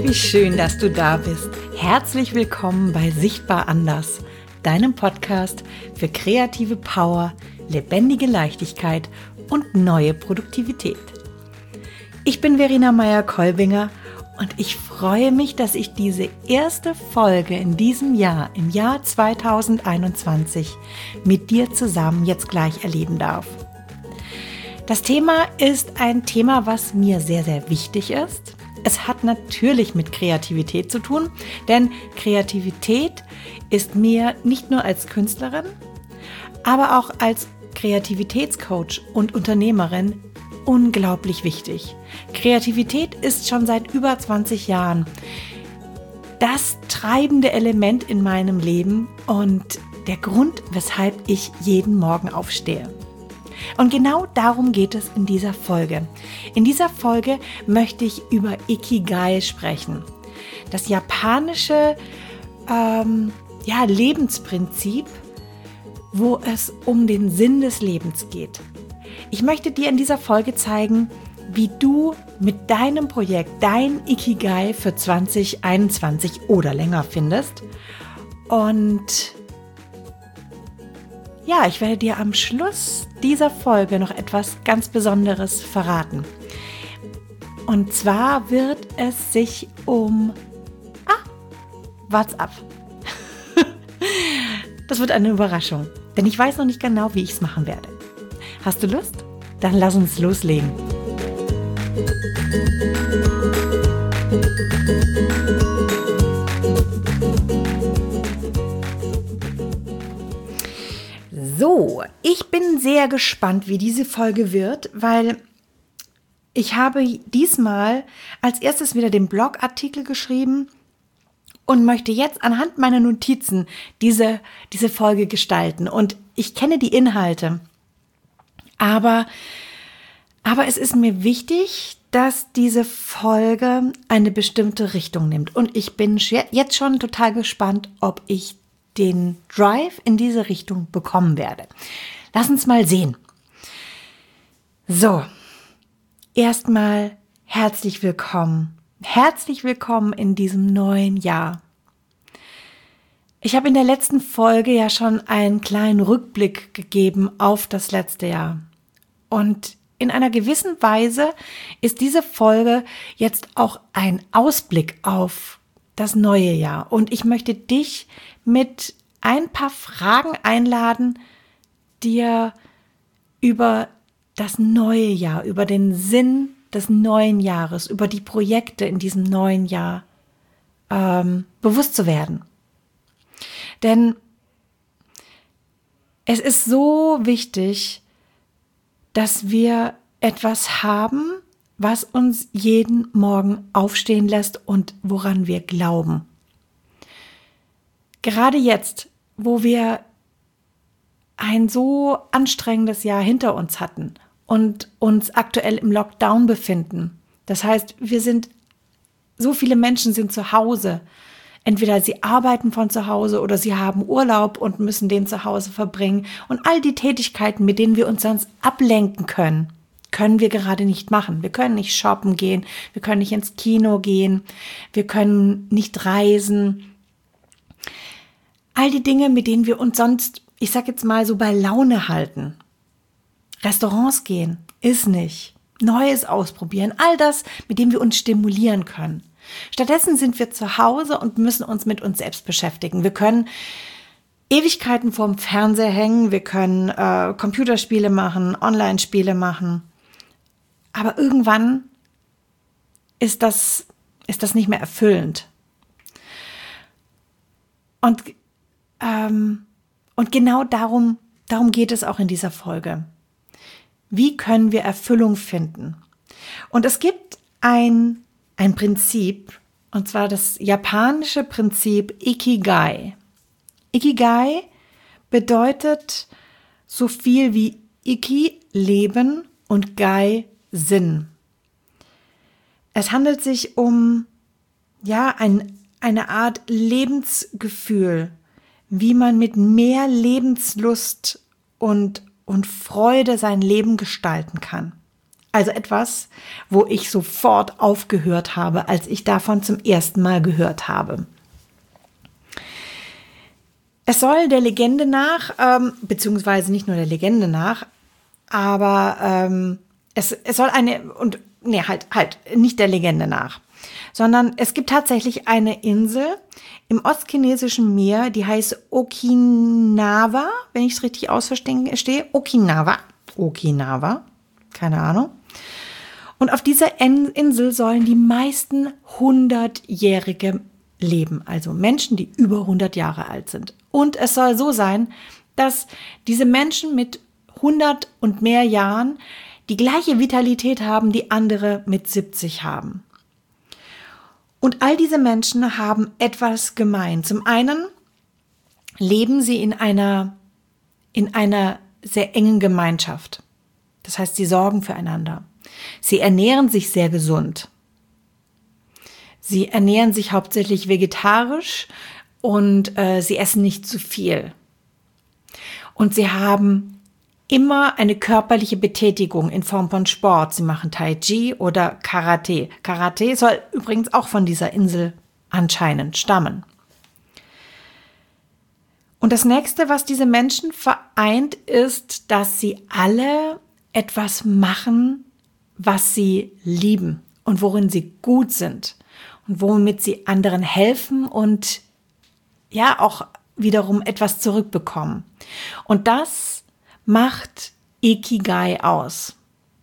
Wie schön, dass du da bist. Herzlich willkommen bei Sichtbar Anders, deinem Podcast für kreative Power, lebendige Leichtigkeit und neue Produktivität. Ich bin Verena Meier-Kolbinger und ich freue mich, dass ich diese erste Folge in diesem Jahr, im Jahr 2021, mit dir zusammen jetzt gleich erleben darf. Das Thema ist ein Thema, was mir sehr, sehr wichtig ist. Es hat natürlich mit Kreativität zu tun, denn Kreativität ist mir nicht nur als Künstlerin, aber auch als Kreativitätscoach und Unternehmerin unglaublich wichtig. Kreativität ist schon seit über 20 Jahren das treibende Element in meinem Leben und der Grund, weshalb ich jeden Morgen aufstehe. Und genau darum geht es in dieser Folge. In dieser Folge möchte ich über Ikigai sprechen. Das japanische Lebensprinzip, wo es um den Sinn des Lebens geht. Ich möchte dir in dieser Folge zeigen, wie du mit deinem Projekt dein Ikigai für 2021 oder länger findest. Und ja, ich werde dir am Schluss dieser Folge noch etwas ganz Besonderes verraten. Und zwar wird es sich um WhatsApp. Das wird eine Überraschung, denn ich weiß noch nicht genau, wie ich es machen werde. Hast du Lust? Dann lass uns loslegen. So, ich bin sehr gespannt, wie diese Folge wird, weil ich habe diesmal als erstes wieder den Blogartikel geschrieben und möchte jetzt anhand meiner Notizen diese Folge gestalten. Und ich kenne die Inhalte, aber es ist mir wichtig, dass diese Folge eine bestimmte Richtung nimmt. Und ich bin jetzt schon total gespannt, ob ich den Drive in diese Richtung bekommen werde. Lass uns mal sehen. So, erstmal herzlich willkommen. Herzlich willkommen in diesem neuen Jahr. Ich habe in der letzten Folge ja schon einen kleinen Rückblick gegeben auf das letzte Jahr. Und in einer gewissen Weise ist diese Folge jetzt auch ein Ausblick auf das neue Jahr. Und ich möchte dich mit ein paar Fragen einladen, dir über das neue Jahr, über den Sinn des neuen Jahres, über die Projekte in diesem neuen Jahr bewusst zu werden. Denn es ist so wichtig, dass wir etwas haben, was uns jeden Morgen aufstehen lässt und woran wir glauben. Gerade jetzt, wo wir ein so anstrengendes Jahr hinter uns hatten und uns aktuell im Lockdown befinden. Das heißt, so viele Menschen sind zu Hause. Entweder sie arbeiten von zu Hause oder sie haben Urlaub und müssen den zu Hause verbringen. Und all die Tätigkeiten, mit denen wir uns sonst ablenken können, können wir gerade nicht machen. Wir können nicht shoppen gehen, wir können nicht ins Kino gehen, wir können nicht reisen. All die Dinge, mit denen wir uns sonst, ich sag jetzt mal so, bei Laune halten. Restaurants gehen, ist nicht. Neues ausprobieren, all das, mit dem wir uns stimulieren können. Stattdessen sind wir zu Hause und müssen uns mit uns selbst beschäftigen. Wir können Ewigkeiten vorm Fernseher hängen, wir können Computerspiele machen, Online-Spiele machen. Aber irgendwann ist das nicht mehr erfüllend. Und genau darum geht es auch in dieser Folge. Wie können wir Erfüllung finden? Und es gibt ein Prinzip, und zwar das japanische Prinzip Ikigai. Ikigai bedeutet so viel wie Iki, Leben, und Gai, Sinn. Es handelt sich um eine Art Lebensgefühl, wie man mit mehr Lebenslust und Freude sein Leben gestalten kann. Also etwas, wo ich sofort aufgehört habe, als ich davon zum ersten Mal gehört habe. Es soll der Legende nach, beziehungsweise nicht nur der Legende nach, aber es soll nicht der Legende nach, sondern es gibt tatsächlich eine Insel im ostchinesischen Meer, die heißt Okinawa, wenn ich es richtig ausverstehe, Okinawa, keine Ahnung. Und auf dieser Insel sollen die meisten 100-Jährige leben, also Menschen, die über 100 Jahre alt sind. Und es soll so sein, dass diese Menschen mit 100 und mehr Jahren die gleiche Vitalität haben, die andere mit 70 haben. Und all diese Menschen haben etwas gemein. Zum einen leben sie in einer sehr engen Gemeinschaft. Das heißt, sie sorgen füreinander. Sie ernähren sich sehr gesund. Sie ernähren sich hauptsächlich vegetarisch und sie essen nicht zu viel. Und sie haben immer eine körperliche Betätigung in Form von Sport. Sie machen Tai Chi oder Karate. Karate soll übrigens auch von dieser Insel anscheinend stammen. Und das nächste, was diese Menschen vereint, ist, dass sie alle etwas machen, was sie lieben und worin sie gut sind und womit sie anderen helfen und ja auch wiederum etwas zurückbekommen. Und das macht Ikigai aus.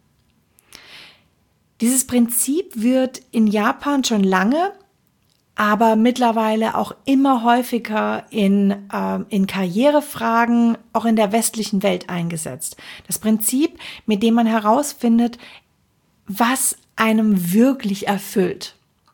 Dieses Prinzip wird in Japan schon lange, aber mittlerweile auch immer häufiger in Karrierefragen, auch in der westlichen Welt eingesetzt. Das Prinzip, mit dem man herausfindet, was einem wirklich erfüllt.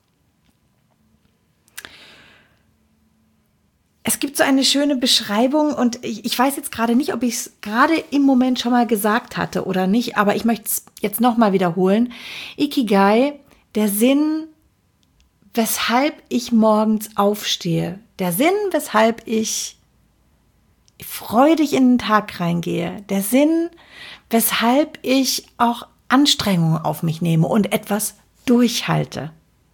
Es gibt so eine schöne Beschreibung und ich weiß jetzt gerade nicht, ob ich es gerade im Moment schon mal gesagt hatte oder nicht, aber ich möchte es jetzt nochmal wiederholen. Ikigai, der Sinn, weshalb ich morgens aufstehe, der Sinn, weshalb ich freudig in den Tag reingehe, der Sinn, weshalb ich auch Anstrengungen auf mich nehme und etwas durchhalte.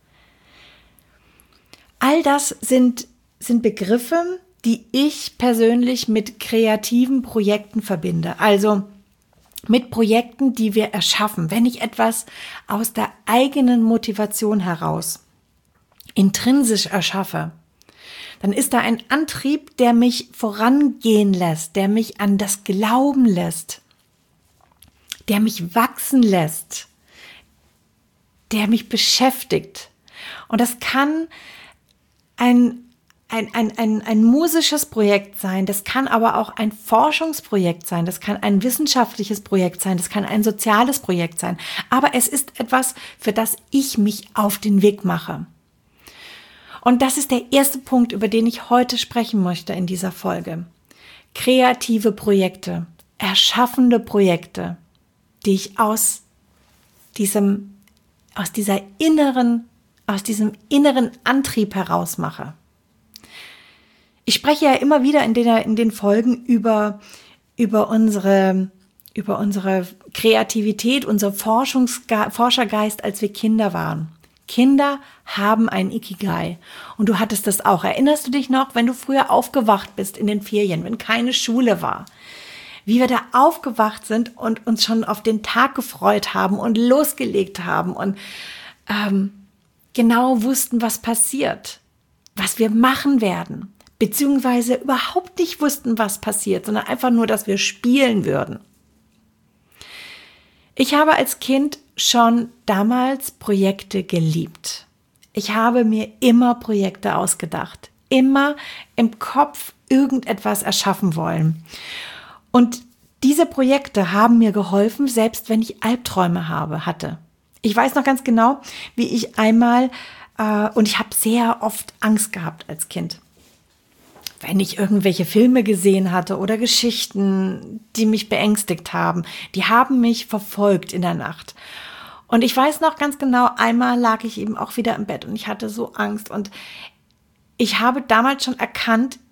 All das sind Begriffe, die ich persönlich mit kreativen Projekten verbinde. Also mit Projekten, die wir erschaffen. Wenn ich etwas aus der eigenen Motivation heraus intrinsisch erschaffe, dann ist da ein Antrieb, der mich vorangehen lässt, der mich an das Glauben lässt, der mich wachsen lässt, der mich beschäftigt. Und das kann ein musisches Projekt sein, das kann aber auch ein Forschungsprojekt sein, das kann ein wissenschaftliches Projekt sein, das kann ein soziales Projekt sein. Aber es ist etwas, für das ich mich auf den Weg mache. Und das ist der erste Punkt, über den ich heute sprechen möchte in dieser Folge. Kreative Projekte, erschaffende Projekte, die ich aus diesem inneren Antrieb heraus mache. Ich spreche ja immer wieder in den Folgen über unsere Kreativität, unser Forschergeist, als wir Kinder waren. Kinder haben ein Ikigai. Und du hattest das auch. Erinnerst du dich noch, wenn du früher aufgewacht bist in den Ferien, wenn keine Schule war? Wie wir da aufgewacht sind und uns schon auf den Tag gefreut haben und losgelegt haben und genau wussten, was passiert, was wir machen werden. Beziehungsweise überhaupt nicht wussten, was passiert, sondern einfach nur, dass wir spielen würden. Ich habe als Kind schon damals Projekte geliebt. Ich habe mir immer Projekte ausgedacht, immer im Kopf irgendetwas erschaffen wollen. Und diese Projekte haben mir geholfen, selbst wenn ich Albträume hatte. Ich weiß noch ganz genau, wie ich einmal, und ich habe sehr oft Angst gehabt als Kind, wenn ich irgendwelche Filme gesehen hatte oder Geschichten, die mich beängstigt haben, die haben mich verfolgt in der Nacht. Und ich weiß noch ganz genau, einmal lag ich eben auch wieder im Bett und ich hatte so Angst. Und ich habe damals schon erkannt,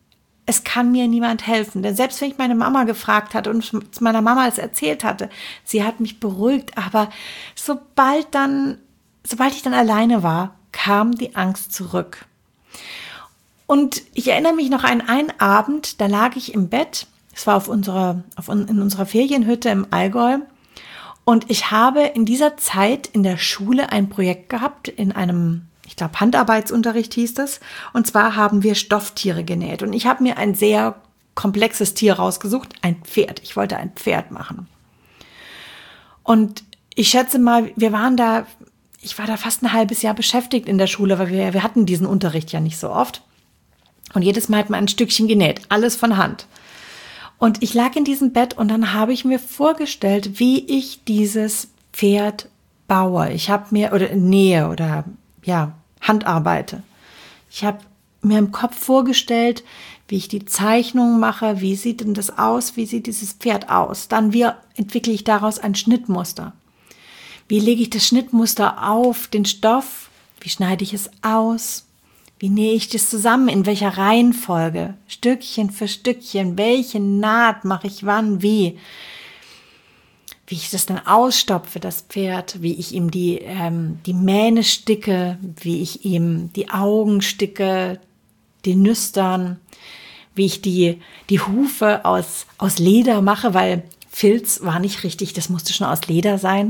es kann mir niemand helfen. Denn selbst wenn ich meine Mama gefragt hatte und meiner Mama es erzählt hatte, sie hat mich beruhigt. Aber sobald ich dann alleine war, kam die Angst zurück. Und ich erinnere mich noch an einen Abend, da lag ich im Bett. Es war in unserer Ferienhütte im Allgäu. Und ich habe in dieser Zeit in der Schule ein Projekt gehabt, in einem, ich glaube, Handarbeitsunterricht hieß es. Und zwar haben wir Stofftiere genäht. Und ich habe mir ein sehr komplexes Tier rausgesucht, ein Pferd. Ich wollte ein Pferd machen. Und ich schätze mal, ich war da fast ein halbes Jahr beschäftigt in der Schule, weil wir hatten diesen Unterricht ja nicht so oft. Und jedes Mal hat man ein Stückchen genäht, alles von Hand. Und ich lag in diesem Bett und dann habe ich mir vorgestellt, wie ich dieses Pferd baue. Nähe oder handarbeite. Ich habe mir im Kopf vorgestellt, wie ich die Zeichnung mache, wie sieht denn das aus, wie sieht dieses Pferd aus. Dann entwickle ich daraus ein Schnittmuster. Wie lege ich das Schnittmuster auf den Stoff? Wie schneide ich es aus? Wie nähe ich das zusammen? In welcher Reihenfolge? Stückchen für Stückchen. Welche Naht mache ich wann? Wie? Wie ich das dann ausstopfe, das Pferd. Wie ich ihm die Mähne sticke. Wie ich ihm die Augen sticke. Die Nüstern. Wie ich die Hufe aus Leder mache, weil Filz war nicht richtig. Das musste schon aus Leder sein.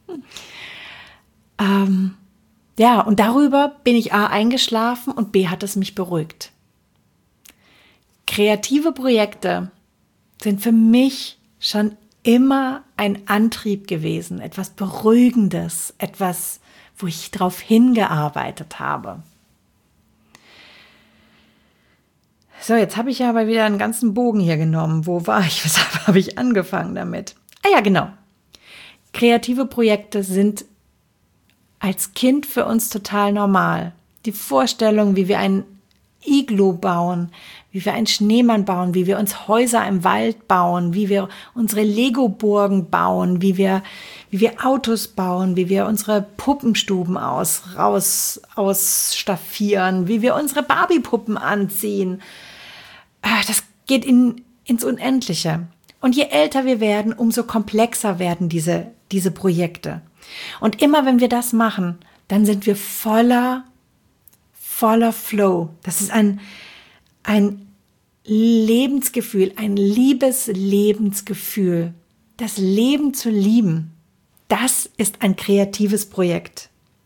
Und darüber bin ich A eingeschlafen und B hat es mich beruhigt. Kreative Projekte sind für mich schon immer ein Antrieb gewesen, etwas Beruhigendes, etwas, wo ich drauf hingearbeitet habe. So, jetzt habe ich aber wieder einen ganzen Bogen hier genommen. Wo war ich? Weshalb habe ich angefangen damit? Ja, genau. Kreative Projekte sind als Kind für uns total normal. Die Vorstellung, wie wir ein Iglu bauen, wie wir einen Schneemann bauen, wie wir uns Häuser im Wald bauen, wie wir unsere Lego-Burgen bauen, wie wir Autos bauen, wie wir unsere Puppenstuben ausstaffieren, wie wir unsere Barbie-Puppen anziehen. Das geht ins Unendliche. Und je älter wir werden, umso komplexer werden diese Projekte. Und immer wenn wir das machen, dann sind wir voller Flow. Das ist ein Lebensgefühl, ein Lebensgefühl. Das Leben zu lieben, das ist ein kreatives Projekt.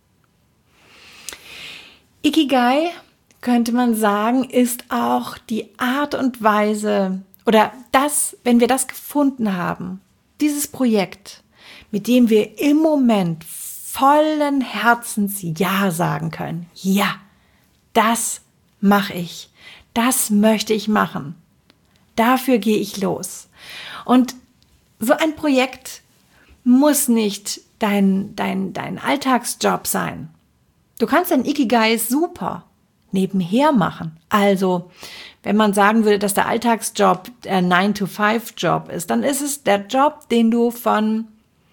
Ikigai, könnte man sagen, ist auch die Art und Weise, oder das, wenn wir das gefunden haben, dieses Projekt, mit dem wir im Moment vollen Herzens Ja sagen können. Ja, das mache ich. Das möchte ich machen. Dafür gehe ich los. Und so ein Projekt muss nicht dein Alltagsjob sein. Du kannst dein Ikigai super nebenher machen. Also, wenn man sagen würde, dass der Alltagsjob der 9-to-5-Job ist, dann ist es der Job, den du von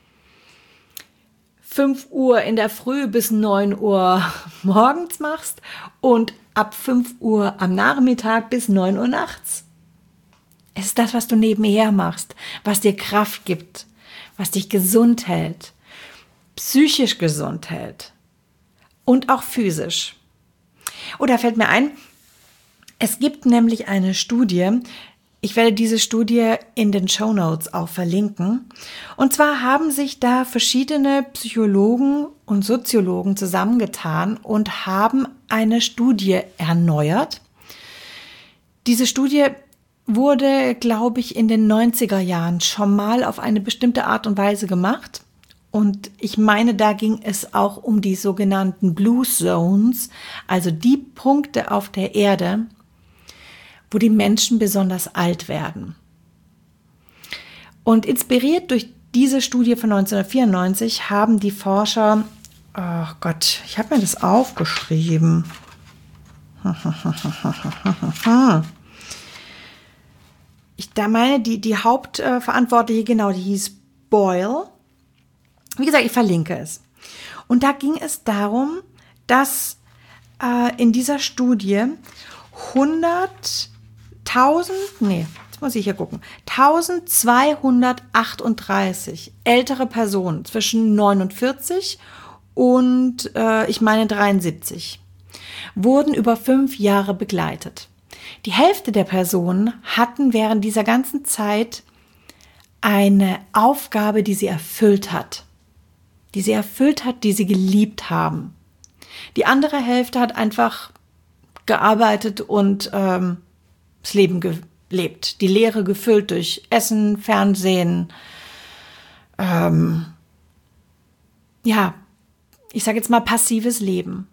5 Uhr in der Früh bis 9 Uhr morgens machst und ab 5 Uhr am Nachmittag bis 9 Uhr nachts. Es ist das, was du nebenher machst, was dir Kraft gibt, was dich gesund hält, psychisch gesund hält und auch physisch. Oder fällt mir ein, es gibt nämlich eine Studie, ich werde diese Studie in den Shownotes auch verlinken. Und zwar haben sich da verschiedene Psychologen und Soziologen zusammengetan und haben eine Studie erneuert. Diese Studie wurde, glaube ich, in den 90er Jahren schon mal auf eine bestimmte Art und Weise gemacht. Und ich meine, da ging es auch um die sogenannten Blue Zones, also die Punkte auf der Erde, wo die Menschen besonders alt werden. Und inspiriert durch diese Studie von 1994 haben die Forscher, oh Gott, ich habe mir das aufgeschrieben. Die Hauptverantwortliche, genau, die hieß Boyle. Wie gesagt, ich verlinke es. Und da ging es darum, dass in dieser Studie 100 1238 ältere Personen zwischen 49 und 73 wurden über 5 Jahre begleitet. Die Hälfte der Personen hatten während dieser ganzen Zeit eine Aufgabe, die sie erfüllt hat, die sie geliebt haben. Die andere Hälfte hat einfach gearbeitet und das Leben gelebt, die Leere gefüllt durch Essen, Fernsehen, ich sage jetzt mal passives Leben.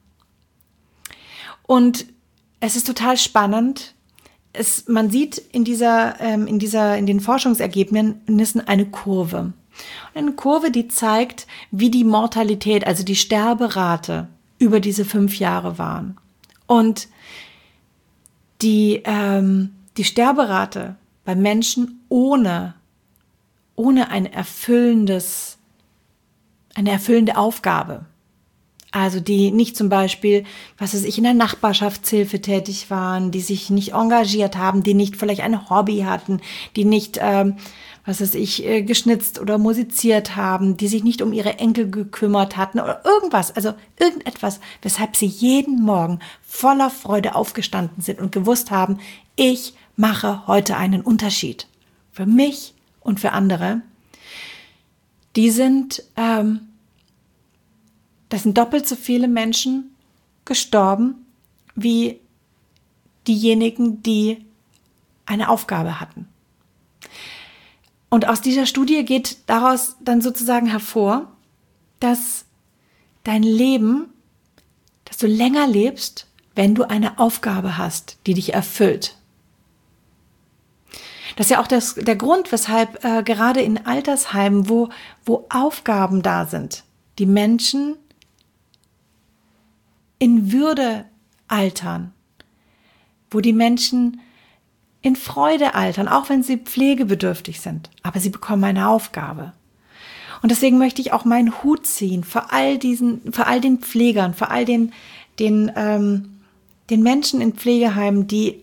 Und es ist total spannend. Man sieht in den Forschungsergebnissen eine Kurve. Eine Kurve, die zeigt, wie die Mortalität, also die Sterberate über diese 5 Jahre waren. Und die Sterberate bei Menschen ohne eine erfüllende Aufgabe. Also die nicht zum Beispiel, in der Nachbarschaftshilfe tätig waren, die sich nicht engagiert haben, die nicht vielleicht ein Hobby hatten, die nicht, geschnitzt oder musiziert haben, die sich nicht um ihre Enkel gekümmert hatten oder irgendwas, also irgendetwas, weshalb sie jeden Morgen voller Freude aufgestanden sind und gewusst haben, ich mache heute einen Unterschied für mich und für andere. Das sind doppelt so viele Menschen gestorben wie diejenigen, die eine Aufgabe hatten. Und aus dieser Studie geht daraus dann sozusagen hervor, dass dein Leben, dass du länger lebst, wenn du eine Aufgabe hast, die dich erfüllt. Das ist ja auch der Grund, weshalb gerade in Altersheimen, wo Aufgaben da sind, die Menschen in Würde altern, wo die Menschen in Freude altern, auch wenn sie pflegebedürftig sind, aber sie bekommen eine Aufgabe. Und deswegen möchte ich auch meinen Hut ziehen vor all den Pflegern, vor all den Menschen in Pflegeheimen, die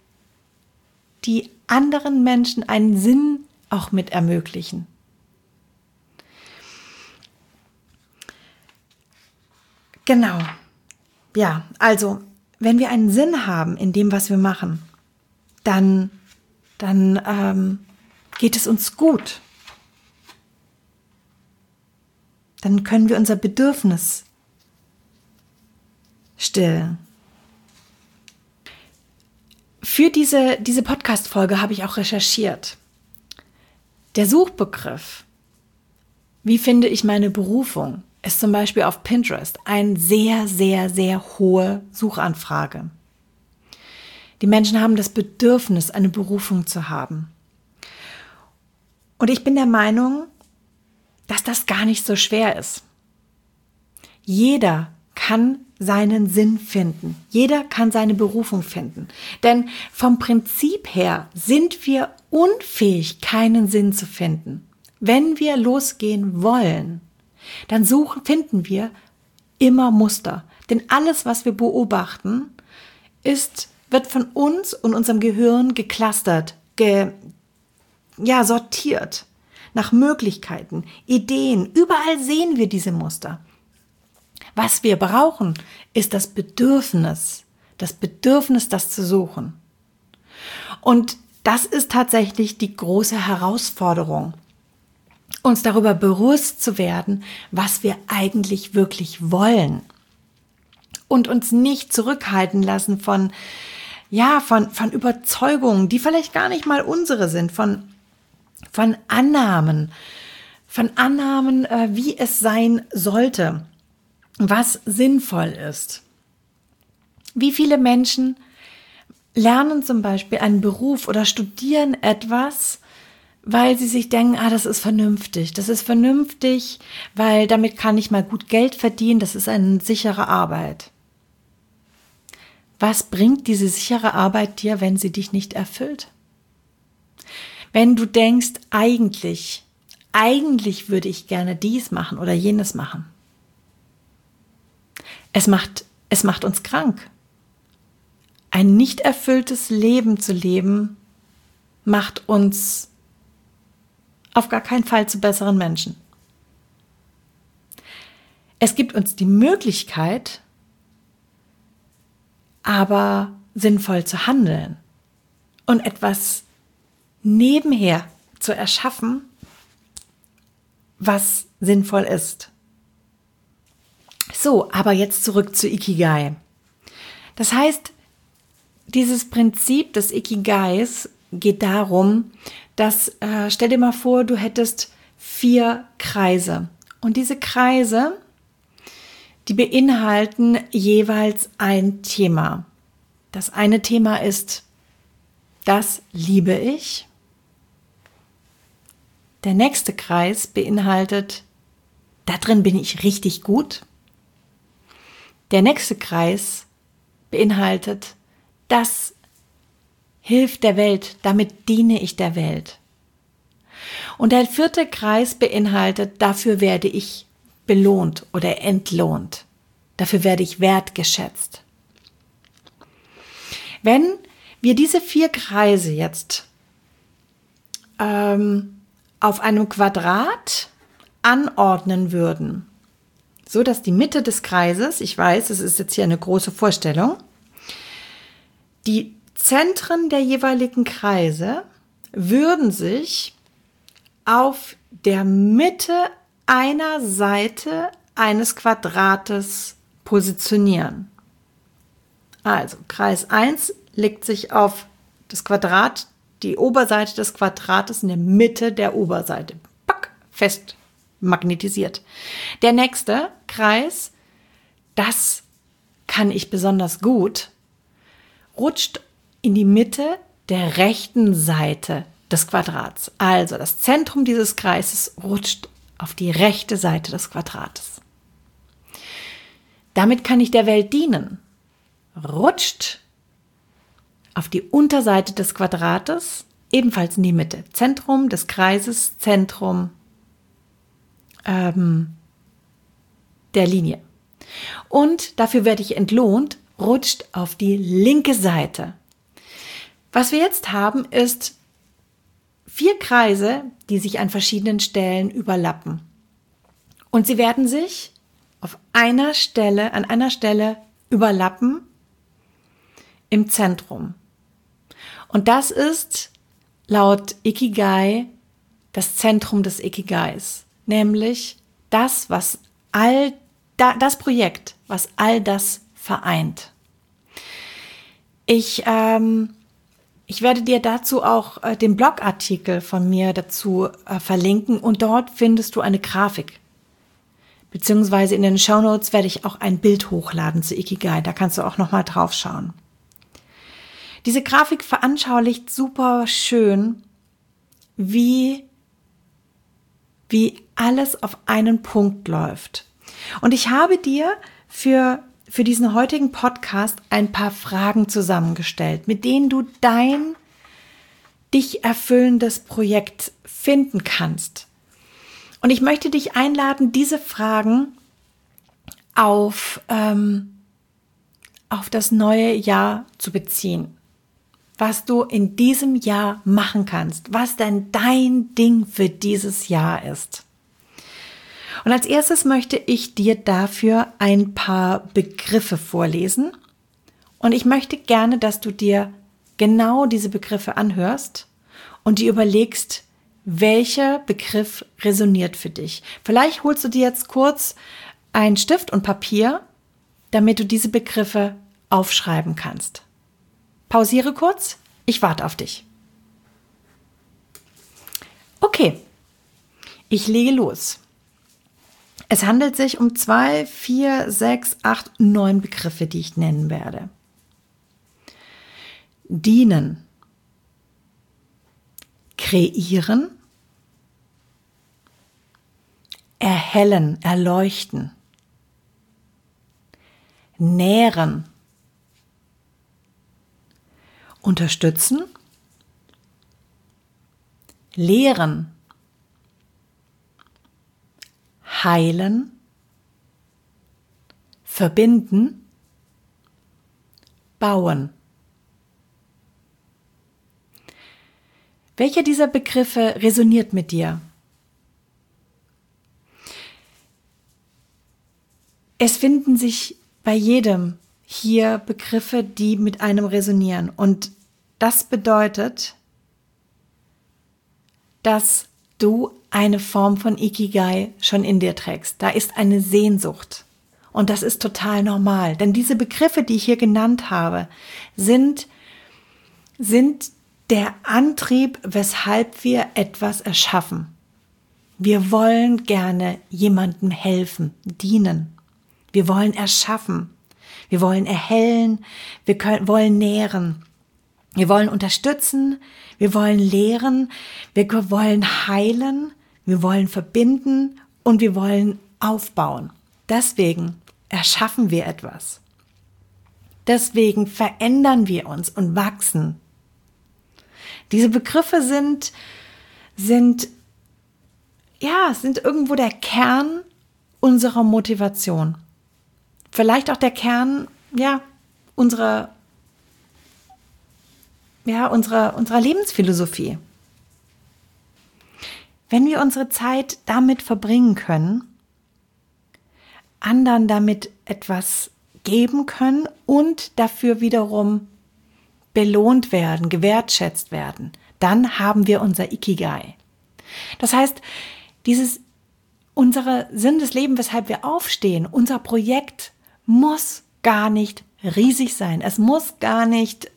anderen Menschen einen Sinn auch mit ermöglichen. Genau. Ja, also, wenn wir einen Sinn haben in dem, was wir machen, dann geht es uns gut. Dann können wir unser Bedürfnis stillen. Für diese Podcast-Folge habe ich auch recherchiert. Der Suchbegriff, wie finde ich meine Berufung, ist zum Beispiel auf Pinterest eine sehr, sehr, sehr hohe Suchanfrage. Die Menschen haben das Bedürfnis, eine Berufung zu haben. Und ich bin der Meinung, dass das gar nicht so schwer ist. Jeder kann seinen Sinn finden. Jeder kann seine Berufung finden. Denn vom Prinzip her sind wir unfähig, keinen Sinn zu finden. Wenn wir losgehen wollen, dann finden wir immer Muster. Denn alles, was wir beobachten, wird von uns und unserem Gehirn geclustert, sortiert nach Möglichkeiten, Ideen. Überall sehen wir diese Muster. Was wir brauchen, ist das Bedürfnis, das zu suchen. Und das ist tatsächlich die große Herausforderung, uns darüber bewusst zu werden, was wir eigentlich wirklich wollen und uns nicht zurückhalten lassen von Überzeugungen, die vielleicht gar nicht mal unsere sind, von Annahmen, wie es sein sollte, was sinnvoll ist. Wie viele Menschen lernen zum Beispiel einen Beruf oder studieren etwas, weil sie sich denken, das ist vernünftig. Das ist vernünftig, weil damit kann ich mal gut Geld verdienen. Das ist eine sichere Arbeit. Was bringt diese sichere Arbeit dir, wenn sie dich nicht erfüllt? Wenn du denkst, eigentlich würde ich gerne dies machen oder jenes machen. Es macht uns krank. ein nicht erfülltes Leben zu leben, macht uns auf gar keinen Fall zu besseren Menschen. Es gibt uns die Möglichkeit, aber sinnvoll zu handeln und etwas nebenher zu erschaffen, was sinnvoll ist. So, aber jetzt zurück zu Ikigai. Das heißt, dieses Prinzip des Ikigais geht darum, dass, stell dir mal vor, du hättest 4 Kreise. Und diese Kreise, die beinhalten jeweils ein Thema. Das eine Thema ist, das liebe ich. Der nächste Kreis beinhaltet, da drin bin ich richtig gut. Der nächste Kreis beinhaltet, das hilft der Welt, damit diene ich der Welt. Und der 4. Kreis beinhaltet, dafür werde ich belohnt oder entlohnt. Dafür werde ich wertgeschätzt. Wenn wir diese 4 Kreise jetzt auf einem Quadrat anordnen würden, so dass die Mitte des Kreises, ich weiß, es ist jetzt hier eine große Vorstellung, die Zentren der jeweiligen Kreise würden sich auf der Mitte einer Seite eines Quadrates positionieren. Also Kreis 1 legt sich auf das Quadrat, die Oberseite des Quadrates in der Mitte der Oberseite. Pack, fest magnetisiert. Der nächste Kreis, das kann ich besonders gut, rutscht in die Mitte der rechten Seite des Quadrats. Also das Zentrum dieses Kreises rutscht auf die rechte Seite des Quadrates. Damit kann ich der Welt dienen. Rutscht auf die Unterseite des Quadrates, ebenfalls in die Mitte. Zentrum des Kreises, Zentrum der Linie. Und dafür werde ich entlohnt, rutscht auf die linke Seite. Was wir jetzt haben, ist 4 Kreise, die sich an verschiedenen Stellen überlappen. Und sie werden sich an einer Stelle überlappen im Zentrum. Und das ist laut Ikigai das Zentrum des Ikigais, nämlich das Projekt, was all das vereint. Ich werde dir dazu auch den Blogartikel von mir dazu verlinken und dort findest du eine Grafik. Beziehungsweise in den Shownotes werde ich auch ein Bild hochladen zu Ikigai, da kannst du auch nochmal drauf schauen. Diese Grafik veranschaulicht super schön, wie alles auf einen Punkt läuft. Und ich habe dir für diesen heutigen Podcast ein paar Fragen zusammengestellt, mit denen du dein dich erfüllendes Projekt finden kannst. Und ich möchte dich einladen, diese Fragen auf das neue Jahr zu beziehen. Was du in diesem Jahr machen kannst, was denn dein Ding für dieses Jahr ist. Und als erstes möchte ich dir dafür ein paar Begriffe vorlesen. Und ich möchte gerne, dass du dir genau diese Begriffe anhörst und dir überlegst, welcher Begriff resoniert für dich. Vielleicht holst du dir jetzt kurz einen Stift und Papier, damit du diese Begriffe aufschreiben kannst. Pausiere kurz, ich warte auf dich. Okay, ich lege los. Es handelt sich um 2, 4, 6, 8, 9 Begriffe, die ich nennen werde. Dienen, kreieren, erhellen, erleuchten, nähren, unterstützen, lehren, heilen, verbinden, bauen. Welcher dieser Begriffe resoniert mit dir? Es finden sich bei jedem hier Begriffe, die mit einem resonieren. Und das bedeutet, dass du eine Form von Ikigai schon in dir trägst. Da ist eine Sehnsucht. Und das ist total normal. Denn diese Begriffe, die ich hier genannt habe, sind der Antrieb, weshalb wir etwas erschaffen. Wir wollen gerne jemandem helfen, dienen. Wir wollen erschaffen. Wir wollen erhellen. Wir wollen nähren. Wir wollen unterstützen. Wir wollen lehren. Wir wollen heilen. Wir wollen verbinden. Und wir wollen aufbauen. Deswegen erschaffen wir etwas. Deswegen verändern wir uns und wachsen. Diese Begriffe sind irgendwo der Kern unserer Motivation. Vielleicht auch der Kern, unserer Lebensphilosophie. Wenn wir unsere Zeit damit verbringen können, anderen damit etwas geben können und dafür wiederum belohnt werden, gewertschätzt werden, dann haben wir unser Ikigai. Das heißt, unser Sinn des Lebens, weshalb wir aufstehen, unser Projekt muss gar nicht riesig sein. Es muss gar nicht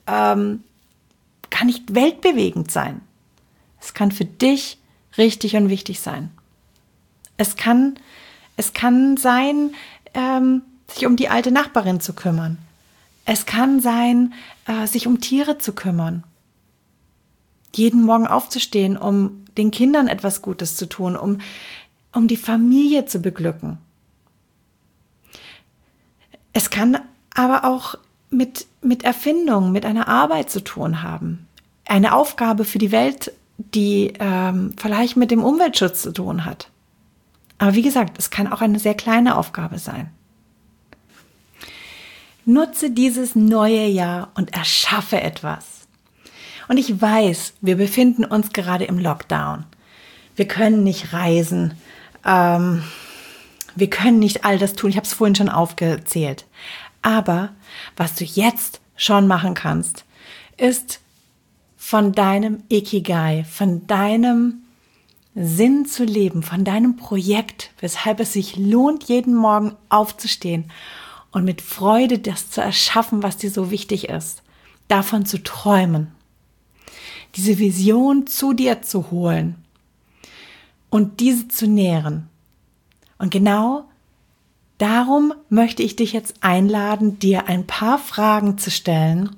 weltbewegend sein. Es kann für dich richtig und wichtig sein. Es kann sein, sich um die alte Nachbarin zu kümmern. Es kann sein, sich um Tiere zu kümmern. Jeden Morgen aufzustehen, um den Kindern etwas Gutes zu tun, um die Familie zu beglücken. Es kann aber auch mit Erfindung, mit einer Arbeit zu tun haben. Eine Aufgabe für die Welt, die vielleicht mit dem Umweltschutz zu tun hat. Aber wie gesagt, es kann auch eine sehr kleine Aufgabe sein. Nutze dieses neue Jahr und erschaffe etwas. Und ich weiß, wir befinden uns gerade im Lockdown. Wir können nicht reisen. Wir können nicht all das tun. Ich habe es vorhin schon aufgezählt. Aber was du jetzt schon machen kannst, ist von deinem Ikigai, von deinem Sinn zu leben, von deinem Projekt, weshalb es sich lohnt, jeden Morgen aufzustehen und mit Freude das zu erschaffen, was dir so wichtig ist, davon zu träumen, diese Vision zu dir zu holen und diese zu nähren. Und genau darum möchte ich dich jetzt einladen, dir ein paar Fragen zu stellen,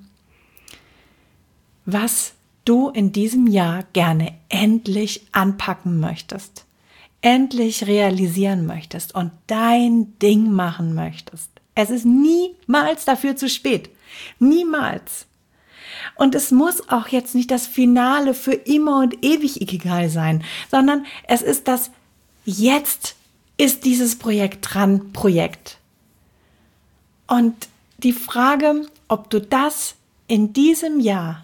was du in diesem Jahr gerne endlich anpacken möchtest, endlich realisieren möchtest und dein Ding machen möchtest. Es ist niemals dafür zu spät. Niemals. Und es muss auch jetzt nicht das Finale für immer und ewig Ikigai sein, sondern es ist das Jetzt ist dieses Projekt dran, Projekt. Und die Frage, ob du das in diesem Jahr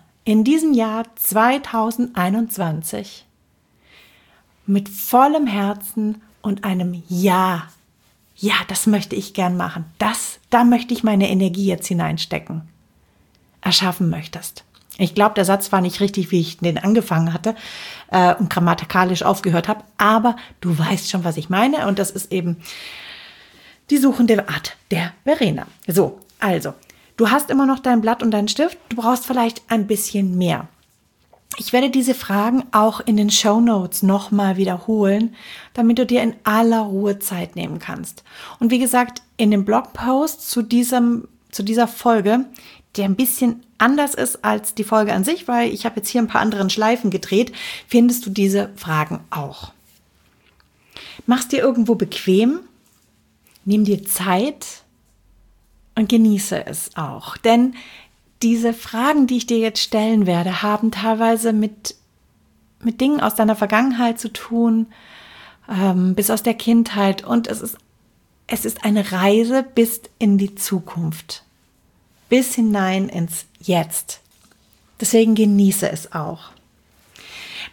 2021 mit vollem Herzen und einem Ja, das möchte ich gern machen, da möchte ich meine Energie jetzt hineinstecken, erschaffen möchtest. Ich glaube, der Satz war nicht richtig, wie ich den angefangen hatte und grammatikalisch aufgehört habe, aber du weißt schon, was ich meine und das ist eben die suchende Art der Verena. So, also, du hast immer noch dein Blatt und deinen Stift, du brauchst vielleicht ein bisschen mehr. Ich werde diese Fragen auch in den Shownotes nochmal wiederholen, damit du dir in aller Ruhe Zeit nehmen kannst. Und wie gesagt, in dem Blogpost zu dieser Folge, der ein bisschen anders ist als die Folge an sich, weil ich habe jetzt hier ein paar anderen Schleifen gedreht, findest du diese Fragen auch. Mach's dir irgendwo bequem, nimm dir Zeit und genieße es auch. Denn diese Fragen, die ich dir jetzt stellen werde, haben teilweise mit Dingen aus deiner Vergangenheit zu tun, bis aus der Kindheit. Und es ist eine Reise bis in die Zukunft, bis hinein ins Jetzt. Deswegen genieße es auch.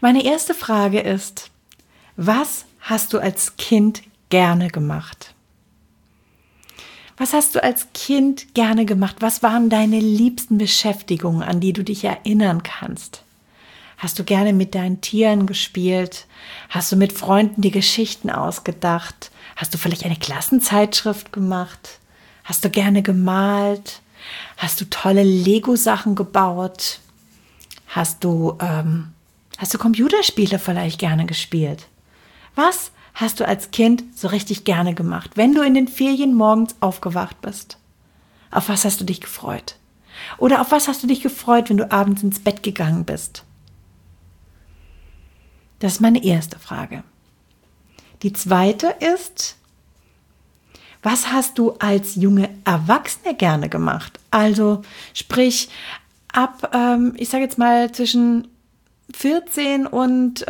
Meine erste Frage ist, was hast du als Kind gerne gemacht? Was hast du als Kind gerne gemacht? Was waren deine liebsten Beschäftigungen, an die du dich erinnern kannst? Hast du gerne mit deinen Tieren gespielt? Hast du mit Freunden die Geschichten ausgedacht? Hast du vielleicht eine Klassenzeitschrift gemacht? Hast du gerne gemalt? Hast du tolle Lego-Sachen gebaut? Hast du Computerspiele vielleicht gerne gespielt? Was hast du als Kind so richtig gerne gemacht, wenn du in den Ferien morgens aufgewacht bist? Auf was hast du dich gefreut? Oder auf was hast du dich gefreut, wenn du abends ins Bett gegangen bist? Das ist meine erste Frage. Die zweite ist, was hast du als junge Erwachsene gerne gemacht? Also sprich ab, ich sage jetzt mal zwischen 14 und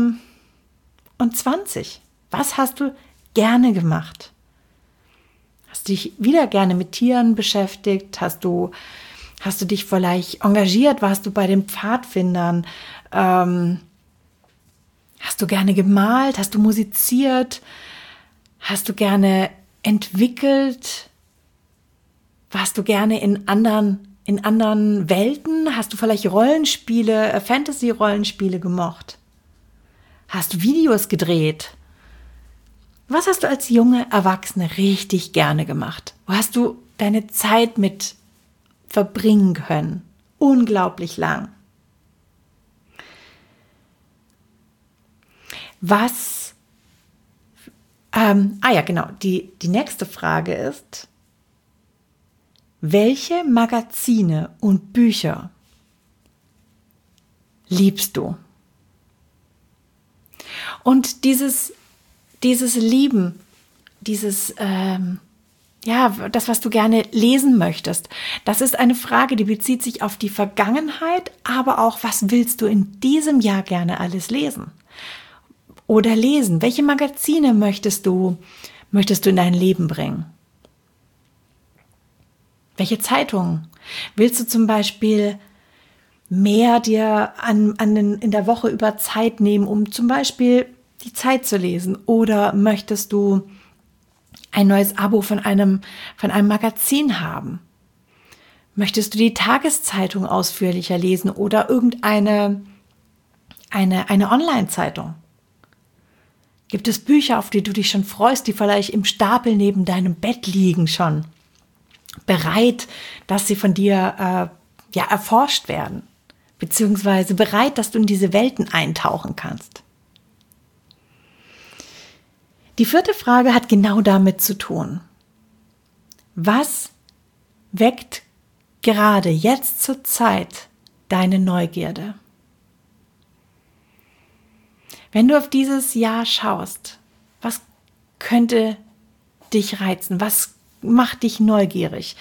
20. Was hast du gerne gemacht? Hast du dich wieder gerne mit Tieren beschäftigt? Hast du dich vielleicht engagiert? Warst du bei den Pfadfindern? Hast du gerne gemalt? Hast du musiziert? Hast du gerne entwickelt? Warst du gerne in anderen Welten? Hast du vielleicht Rollenspiele, Fantasy-Rollenspiele gemocht? Hast du Videos gedreht? Was hast du als junge Erwachsene richtig gerne gemacht? Wo hast du deine Zeit mit verbringen können? Unglaublich lang. Die nächste Frage ist, welche Magazine und Bücher liebst du? Und dieses Lieben, das, was du gerne lesen möchtest, das ist eine Frage, die bezieht sich auf die Vergangenheit, aber auch, was willst du in diesem Jahr gerne alles lesen? Oder lesen? Welche Magazine möchtest du in dein Leben bringen? Welche Zeitungen? Willst du zum Beispiel mehr dir in der Woche über Zeit nehmen, um zum Beispiel die Zeit zu lesen? Oder möchtest du ein neues Abo von einem Magazin haben? Möchtest du die Tageszeitung ausführlicher lesen oder irgendeine eine Online-Zeitung? Gibt es Bücher, auf die du dich schon freust, die vielleicht im Stapel neben deinem Bett liegen schon, bereit, dass sie von dir erforscht werden, beziehungsweise bereit, dass du in diese Welten eintauchen kannst? Die vierte Frage hat genau damit zu tun. Was weckt gerade jetzt zur Zeit deine Neugierde? Wenn du auf dieses Jahr schaust, was könnte dich reizen? Was macht dich neugierig?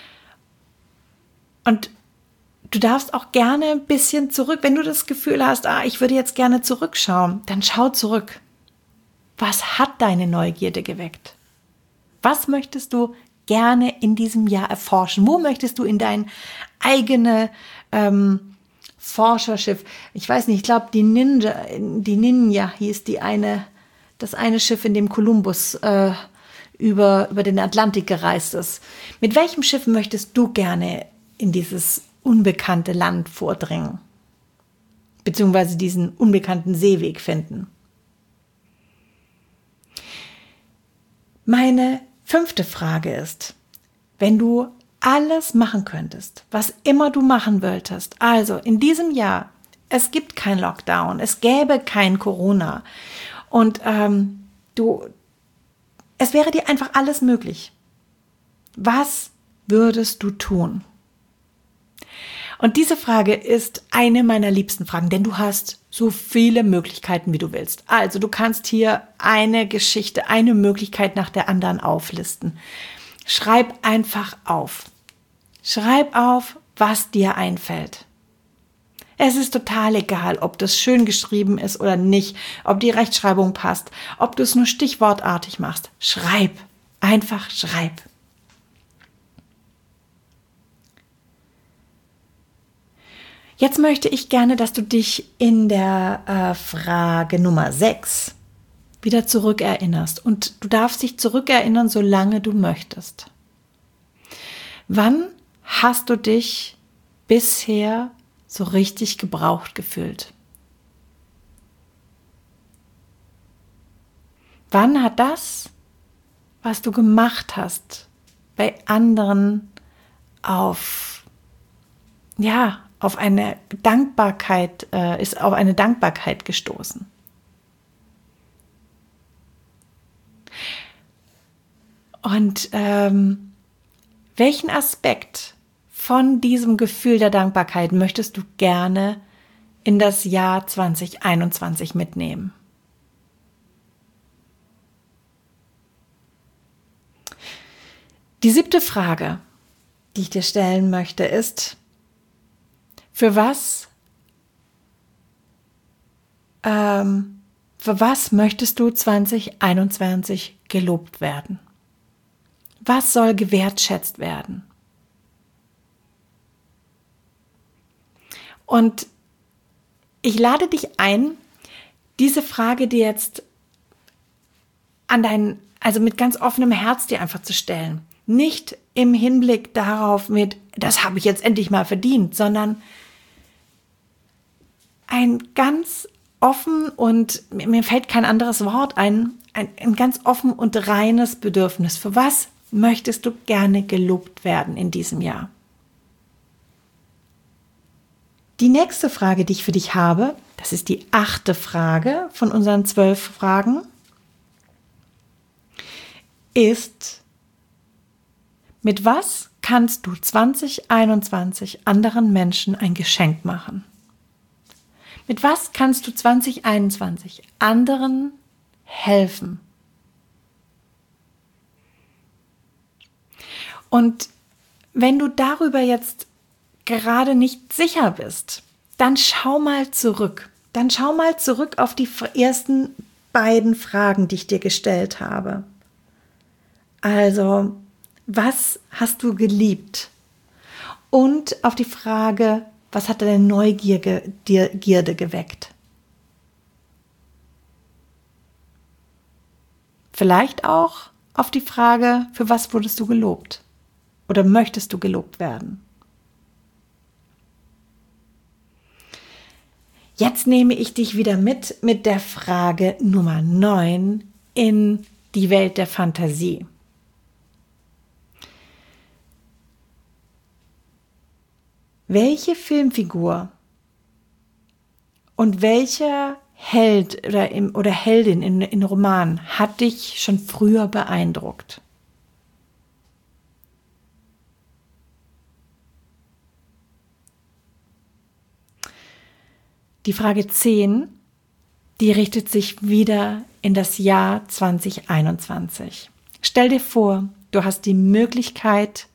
Und du darfst auch gerne ein bisschen zurück, wenn du das Gefühl hast, ich würde jetzt gerne zurückschauen, dann schau zurück. Was hat deine Neugierde geweckt? Was möchtest du gerne in diesem Jahr erforschen? Wo möchtest du in dein eigene Forscherschiff? Ich weiß nicht, ich glaube, die Ninja hieß das eine Schiff, in dem Kolumbus über den Atlantik gereist ist. Mit welchem Schiff möchtest du gerne in dieses unbekannte Land vordringen? Beziehungsweise diesen unbekannten Seeweg finden? Meine 5. Frage ist, wenn du alles machen könntest, was immer du machen wolltest, also in diesem Jahr, es gibt kein Lockdown, es gäbe kein Corona und es wäre dir einfach alles möglich. Was würdest du tun? Und diese Frage ist eine meiner liebsten Fragen, denn du hast so viele Möglichkeiten, wie du willst. Also du kannst hier eine Geschichte, eine Möglichkeit nach der anderen auflisten. Schreib einfach auf. Schreib auf, was dir einfällt. Es ist total egal, ob das schön geschrieben ist oder nicht, ob die Rechtschreibung passt, ob du es nur stichwortartig machst. Schreib. Einfach schreib. Jetzt möchte ich gerne, dass du dich in der Frage Nummer 6 wieder zurückerinnerst. Und du darfst dich zurückerinnern, solange du möchtest. Wann hast du dich bisher so richtig gebraucht gefühlt? Wann hat das, was du gemacht hast, bei anderen auf eine Dankbarkeit, ist auf eine Dankbarkeit gestoßen? Und welchen Aspekt von diesem Gefühl der Dankbarkeit möchtest du gerne in das Jahr 2021 mitnehmen? Die 7. Frage, die ich dir stellen möchte, ist: Für was möchtest du 2021 gelobt werden? Was soll gewertschätzt werden? Und ich lade dich ein, diese Frage dir jetzt mit ganz offenem Herz dir einfach zu stellen. Nicht im Hinblick darauf das habe ich jetzt endlich mal verdient, sondern ein ganz offen, und mir fällt kein anderes Wort ein ganz offen und reines Bedürfnis. Für was möchtest du gerne gelobt werden in diesem Jahr? Die nächste Frage, die ich für dich habe, das ist die 8. Frage von unseren 12 Fragen, ist: Mit was kannst du 2021 anderen Menschen ein Geschenk machen? Mit was kannst du 2021 anderen helfen? Und wenn du darüber jetzt gerade nicht sicher bist, dann schau mal zurück. Dann schau mal zurück auf die ersten beiden Fragen, die ich dir gestellt habe. Also, was hast du geliebt? Und auf die Frage, was hat deine Neugierde geweckt? Vielleicht auch auf die Frage, für was wurdest du gelobt? Oder möchtest du gelobt werden? Jetzt nehme ich dich wieder mit der Frage Nummer 9 in die Welt der Fantasie. Welche Filmfigur und welcher Held oder Heldin in Roman hat dich schon früher beeindruckt? Die Frage 10, die richtet sich wieder in das Jahr 2021. Stell dir vor, du hast die Möglichkeit,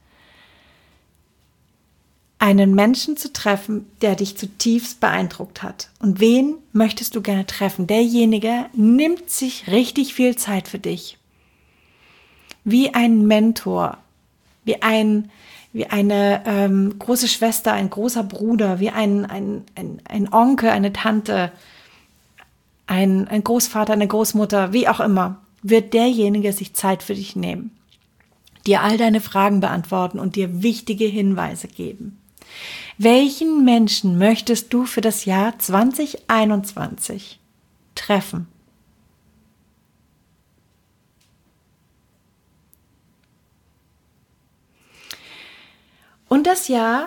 einen Menschen zu treffen, der dich zutiefst beeindruckt hat. Und wen möchtest du gerne treffen? Derjenige nimmt sich richtig viel Zeit für dich. Wie ein Mentor, wie eine große Schwester, ein großer Bruder, wie ein Onkel, eine Tante, ein Großvater, eine Großmutter, wie auch immer, wird derjenige sich Zeit für dich nehmen, dir all deine Fragen beantworten und dir wichtige Hinweise geben. Welchen Menschen möchtest du für das Jahr 2021 treffen? Und das Jahr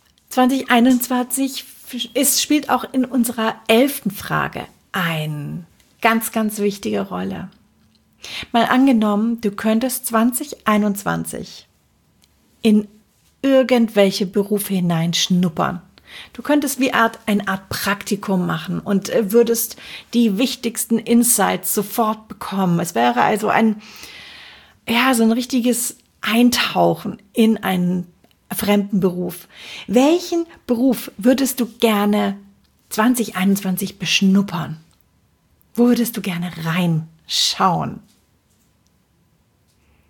2021 spielt auch in unserer 11. Frage eine ganz, ganz wichtige Rolle. Mal angenommen, du könntest 2021 in irgendwelche Berufe hineinschnuppern. Du könntest eine Art Praktikum machen und würdest die wichtigsten Insights sofort bekommen. Es wäre also so ein richtiges Eintauchen in einen fremden Beruf. Welchen Beruf würdest du gerne 2021 beschnuppern? Wo würdest du gerne reinschauen?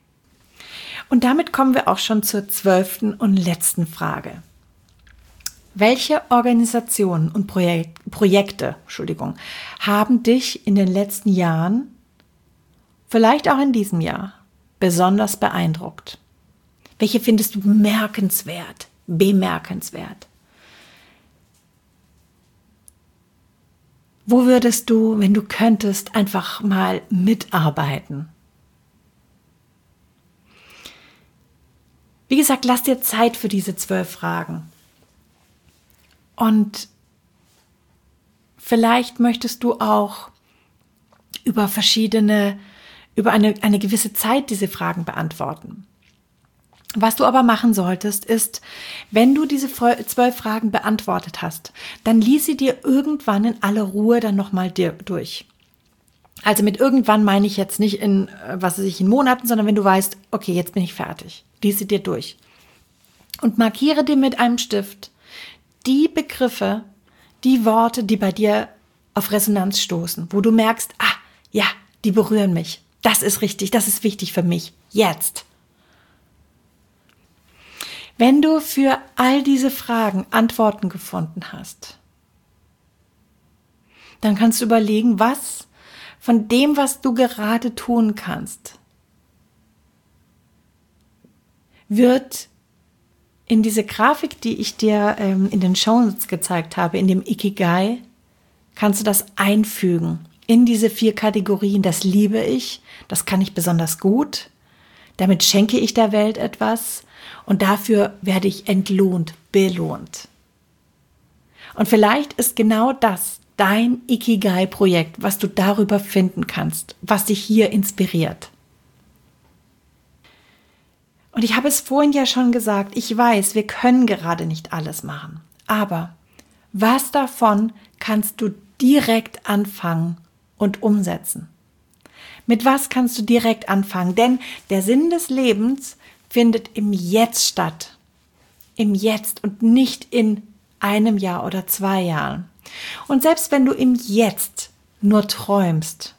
Und damit kommen wir auch schon zur 12. und letzten Frage. Welche Organisationen und Projekte, haben dich in den letzten Jahren, vielleicht auch in diesem Jahr, besonders beeindruckt? Welche findest du bemerkenswert? Wo würdest du, wenn du könntest, einfach mal mitarbeiten? Wie gesagt, lass dir Zeit für diese 12 Fragen. Und vielleicht möchtest du auch über eine gewisse Zeit diese Fragen beantworten. Was du aber machen solltest, ist, wenn du diese 12 Fragen beantwortet hast, dann lies sie dir irgendwann in aller Ruhe dann nochmal durch. Also mit irgendwann meine ich jetzt nicht in Monaten, sondern wenn du weißt, okay, jetzt bin ich fertig. Lies sie dir durch. Und markiere dir mit einem Stift die Begriffe, die Worte, die bei dir auf Resonanz stoßen, wo du merkst, ja, die berühren mich. Das ist richtig, das ist wichtig für mich. Jetzt. Wenn du für all diese Fragen Antworten gefunden hast, dann kannst du überlegen, was von dem, was du gerade tun kannst, wird in diese Grafik, die ich dir in den Shownotes gezeigt habe, in dem Ikigai, kannst du das einfügen in diese 4 Kategorien. Das liebe ich, das kann ich besonders gut, damit schenke ich der Welt etwas und dafür werde ich belohnt. Und vielleicht ist genau das dein Ikigai-Projekt, was du darüber finden kannst, was dich hier inspiriert. Und ich habe es vorhin ja schon gesagt, ich weiß, wir können gerade nicht alles machen. Aber was davon kannst du direkt anfangen und umsetzen? Mit was kannst du direkt anfangen? Denn der Sinn des Lebens findet im Jetzt statt. Im Jetzt und nicht in einem Jahr oder 2 Jahren. Und selbst wenn du im Jetzt nur träumst,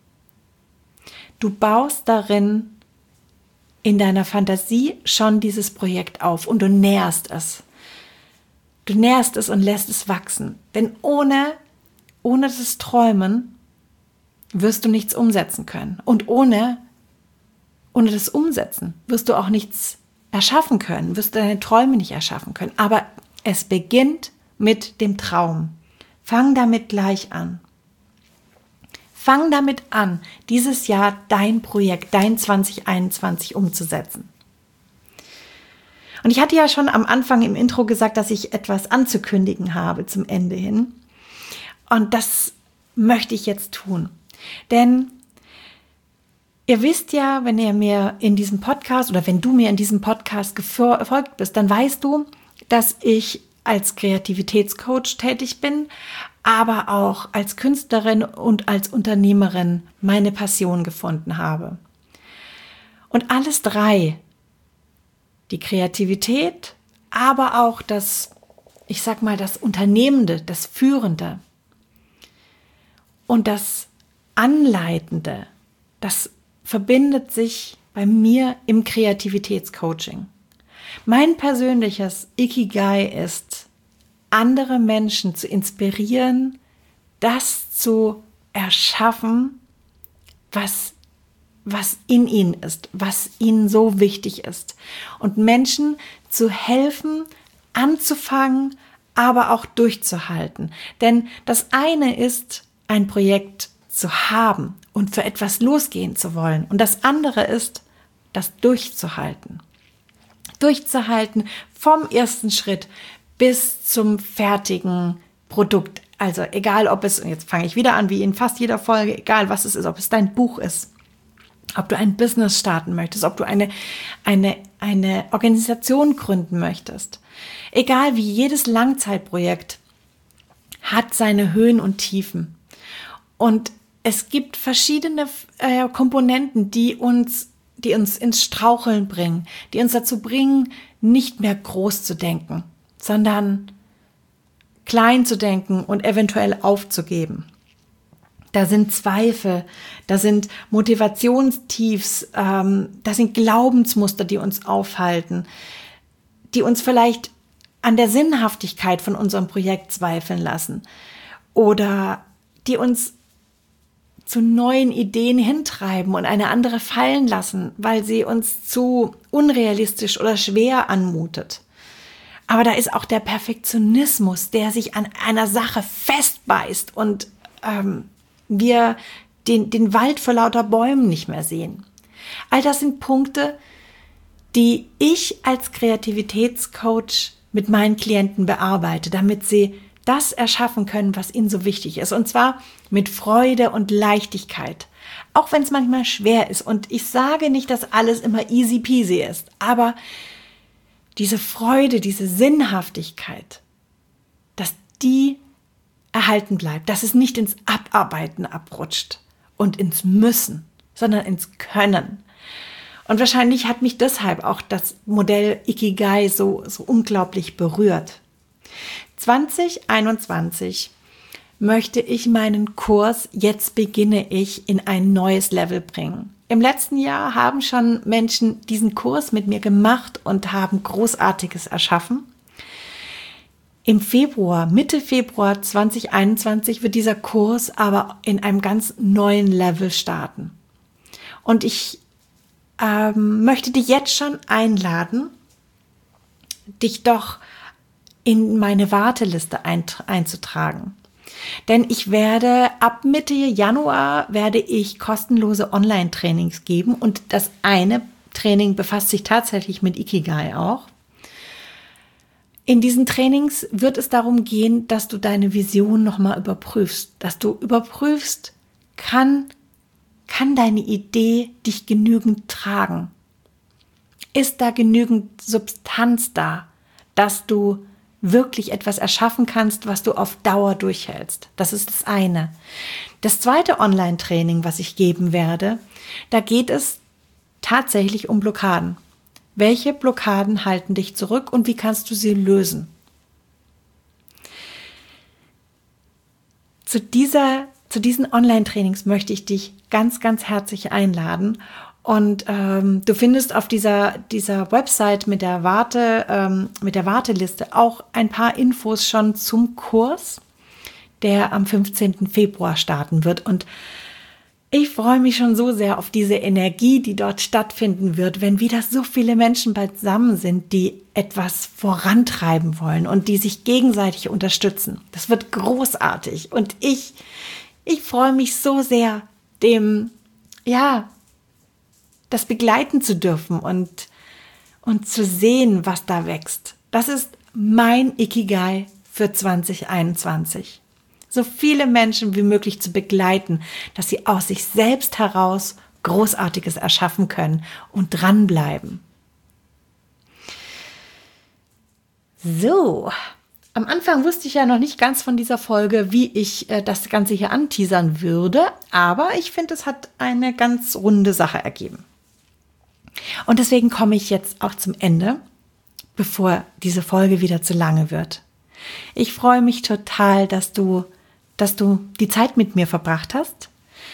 du baust darin in deiner Fantasie schon dieses Projekt auf und du nährst es. Du nährst es und lässt es wachsen. Denn ohne das Träumen wirst du nichts umsetzen können. Und ohne das Umsetzen wirst du auch nichts erschaffen können, wirst du deine Träume nicht erschaffen können. Aber es beginnt mit dem Traum. Fang damit gleich an. Fang damit an, dieses Jahr dein Projekt, dein 2021 umzusetzen. Und ich hatte ja schon am Anfang im Intro gesagt, dass ich etwas anzukündigen habe zum Ende hin. Und das möchte ich jetzt tun. Denn ihr wisst ja, wenn ihr mir in diesem Podcast oder wenn du mir in diesem Podcast gefolgt bist, dann weißt du, dass ich als Kreativitätscoach tätig bin, aber auch als Künstlerin und als Unternehmerin meine Passion gefunden habe. Und alles 3, die Kreativität, aber auch das Unternehmende, das Führende und das Anleitende, das verbindet sich bei mir im Kreativitätscoaching. Mein persönliches Ikigai ist, andere Menschen zu inspirieren, das zu erschaffen, was in ihnen ist, was ihnen so wichtig ist. Und Menschen zu helfen, anzufangen, aber auch durchzuhalten. Denn das eine ist, ein Projekt zu haben und für etwas losgehen zu wollen. Und das andere ist, das durchzuhalten. Durchzuhalten vom ersten Schritt bis zum fertigen Produkt. Also egal ob es, und jetzt fange ich wieder an, wie in fast jeder Folge, egal was es ist, ob es dein Buch ist, ob du ein Business starten möchtest, ob du eine Organisation gründen möchtest. Egal wie, jedes Langzeitprojekt hat seine Höhen und Tiefen. Und es gibt verschiedene Komponenten, die uns ins Straucheln bringen, die uns dazu bringen, nicht mehr groß zu denken, sondern klein zu denken und eventuell aufzugeben. Da sind Zweifel, da sind Motivationstiefs, da sind Glaubensmuster, die uns aufhalten, die uns vielleicht an der Sinnhaftigkeit von unserem Projekt zweifeln lassen oder die uns zu neuen Ideen hintreiben und eine andere fallen lassen, weil sie uns zu unrealistisch oder schwer anmutet. Aber da ist auch der Perfektionismus, der sich an einer Sache festbeißt und wir den Wald vor lauter Bäumen nicht mehr sehen. All das sind Punkte, die ich als Kreativitätscoach mit meinen Klienten bearbeite, damit sie das erschaffen können, was ihnen so wichtig ist. Und zwar mit Freude und Leichtigkeit. Auch wenn es manchmal schwer ist. Und ich sage nicht, dass alles immer easy peasy ist. Aber diese Freude, diese Sinnhaftigkeit, dass die erhalten bleibt. Dass es nicht ins Abarbeiten abrutscht und ins Müssen, sondern ins Können. Und wahrscheinlich hat mich deshalb auch das Modell Ikigai so unglaublich berührt. 2021 möchte ich meinen Kurs Jetzt beginne ich in ein neues Level bringen. Im letzten Jahr haben schon Menschen diesen Kurs mit mir gemacht und haben Großartiges erschaffen. Im Februar, Mitte Februar 2021 wird dieser Kurs aber in einem ganz neuen Level starten. Und ich möchte dich jetzt schon einladen, dich doch in meine Warteliste einzutragen. Denn ich werde ab Mitte Januar kostenlose Online-Trainings geben und das eine Training befasst sich tatsächlich mit Ikigai auch. In diesen Trainings wird es darum gehen, dass du deine Vision nochmal überprüfst, dass du überprüfst, kann deine Idee dich genügend tragen? Ist da genügend Substanz da, dass du wirklich etwas erschaffen kannst, was du auf Dauer durchhältst? Das ist das eine. Das zweite Online-Training, was ich geben werde, da geht es tatsächlich um Blockaden. Welche Blockaden halten dich zurück und wie kannst du sie lösen? Zu diesen Online-Trainings möchte ich dich ganz, ganz herzlich einladen. Und du findest auf dieser Website mit der Warteliste auch ein paar Infos schon zum Kurs, der am 15. Februar starten wird. Und ich freue mich schon so sehr auf diese Energie, die dort stattfinden wird, wenn wieder so viele Menschen beisammen sind, die etwas vorantreiben wollen und die sich gegenseitig unterstützen. Das wird großartig. Und ich freue mich so sehr, das begleiten zu dürfen und zu sehen, was da wächst. Das ist mein Ikigai für 2021. So viele Menschen wie möglich zu begleiten, dass sie aus sich selbst heraus Großartiges erschaffen können und dranbleiben. So, am Anfang wusste ich ja noch nicht ganz von dieser Folge, wie ich das Ganze hier anteasern würde, aber ich finde, es hat eine ganz runde Sache ergeben. Und deswegen komme ich jetzt auch zum Ende, bevor diese Folge wieder zu lange wird. Ich freue mich total, dass du die Zeit mit mir verbracht hast.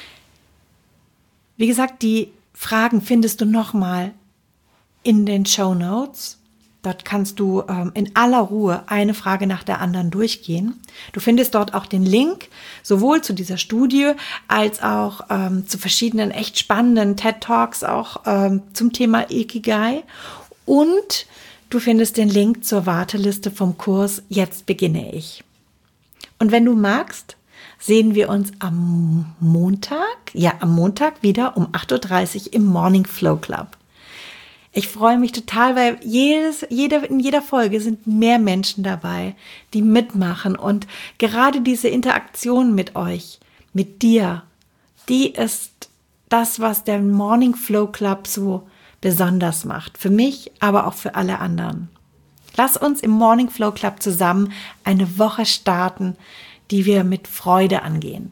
Wie gesagt, die Fragen findest du nochmal in den Shownotes. Dort kannst du in aller Ruhe eine Frage nach der anderen durchgehen. Du findest dort auch den Link, sowohl zu dieser Studie als auch zu verschiedenen echt spannenden TED-Talks auch zum Thema Ikigai. Und du findest den Link zur Warteliste vom Kurs Jetzt beginne ich. Und wenn du magst, sehen wir uns am Montag wieder um 8:30 Uhr im Morning Flow Club. Ich freue mich total, weil in jeder Folge sind mehr Menschen dabei, die mitmachen. Und gerade diese Interaktion mit euch, mit dir, die ist das, was der Morning Flow Club so besonders macht. Für mich, aber auch für alle anderen. Lass uns im Morning Flow Club zusammen eine Woche starten, die wir mit Freude angehen.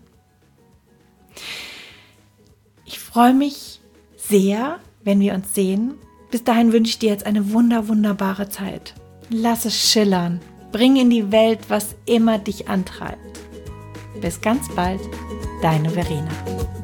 Ich freue mich sehr, wenn wir uns sehen. Bis dahin wünsche ich dir jetzt eine wunderbare Zeit. Lass es schillern. Bring in die Welt, was immer dich antreibt. Bis ganz bald, deine Verena.